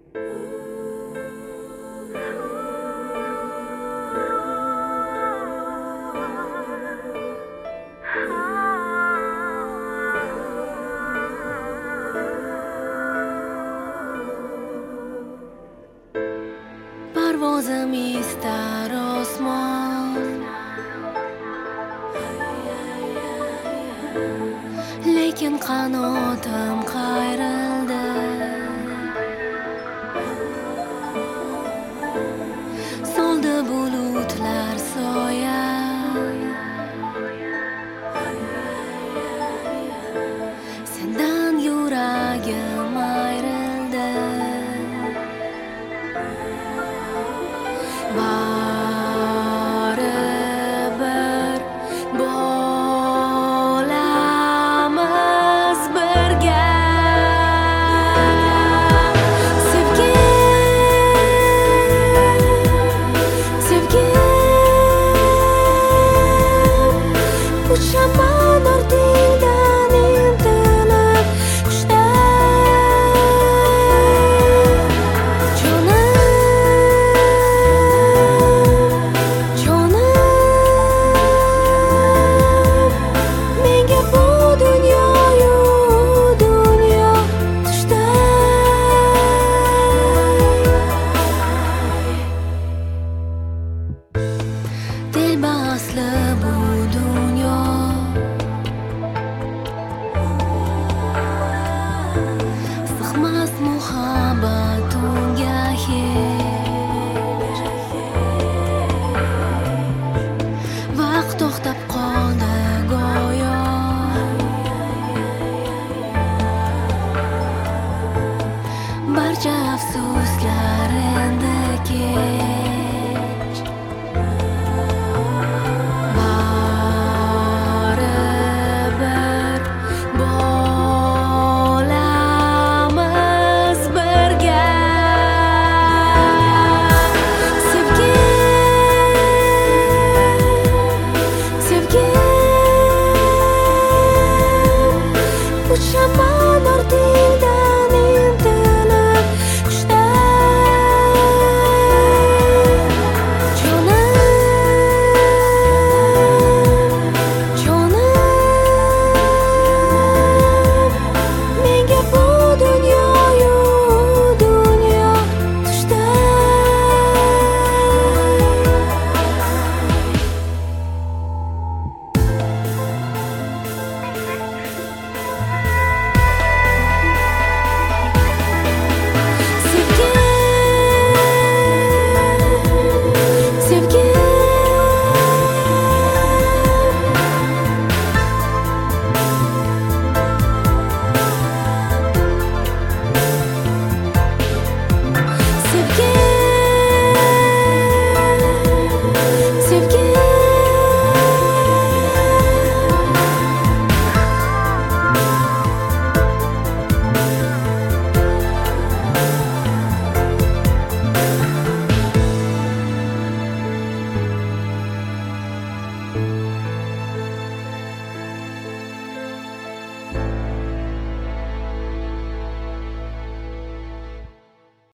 Parvozim istar osmon, lekin qanotim qayrildi. Soldi bulutlar soya, sendan yuragim ayrildi. Baribir bo'lamiz birga. Sevgim, uchaman ortingdan intilib qushday. Jonim, menga bu dunyoyu dunyo tushday. Telbasli bu dunyo, sig'mas muhabbat unga hech. Vaqt to'xtab qoldi go'yo, barcha afsuslar endi kech.